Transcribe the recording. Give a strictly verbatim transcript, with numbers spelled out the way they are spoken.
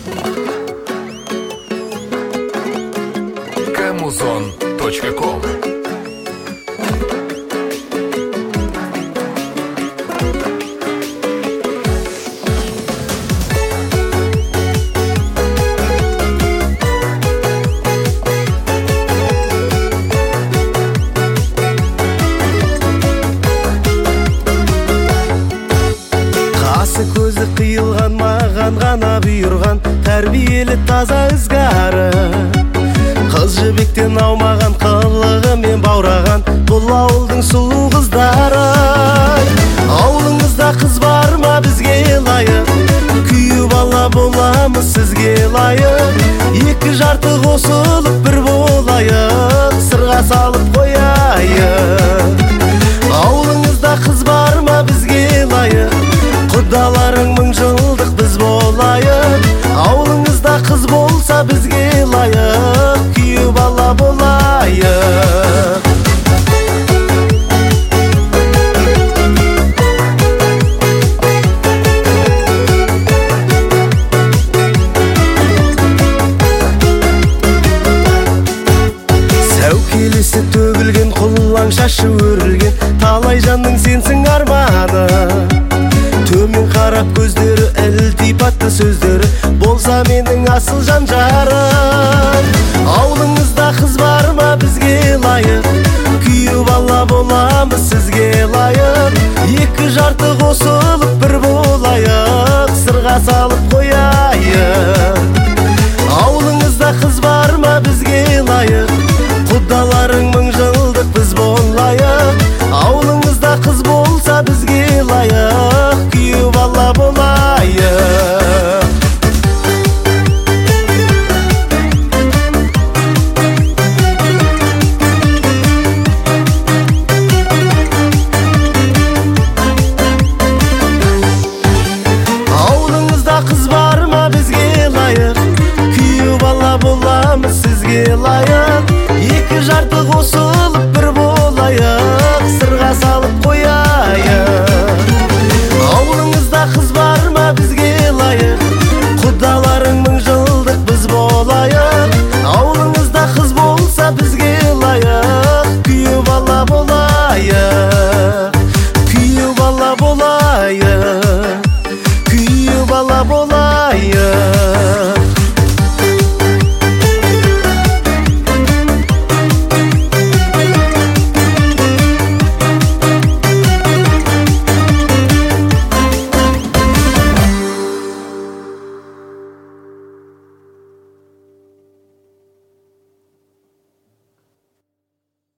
камузон точка ком. Көзі қиылған маған ғана бұйырған тәрбиелі таза ізгәрі қыз жібектен аумаған қылығы мен баураған бұл ауылдың сұлу қыздары. Ауылыңызда қыз бар ма бізге лайық, күйеу бала боламыз сізге лайық. Екі жарты қосылып бір болайық, сырға салып қояйық. Ауылыңызда қыз бар ма бізге лайық, құдаларың мың жылдық біз болайық. Ауылыңызда қыз болса бізге лайық, күйеу бала болайық. Сәукелесі төгілген, құлаң шашы өрілген, талай жанның сенсің арманы. Төмен қарап көздері, ілтипатты сөздері, болса менің асыл жан жарым. Ауылыңызда қыз бар ма бізге лайық, күйеу бала боламыз сізге лайық. Екі жарты қосылып бір болайық, сырға салып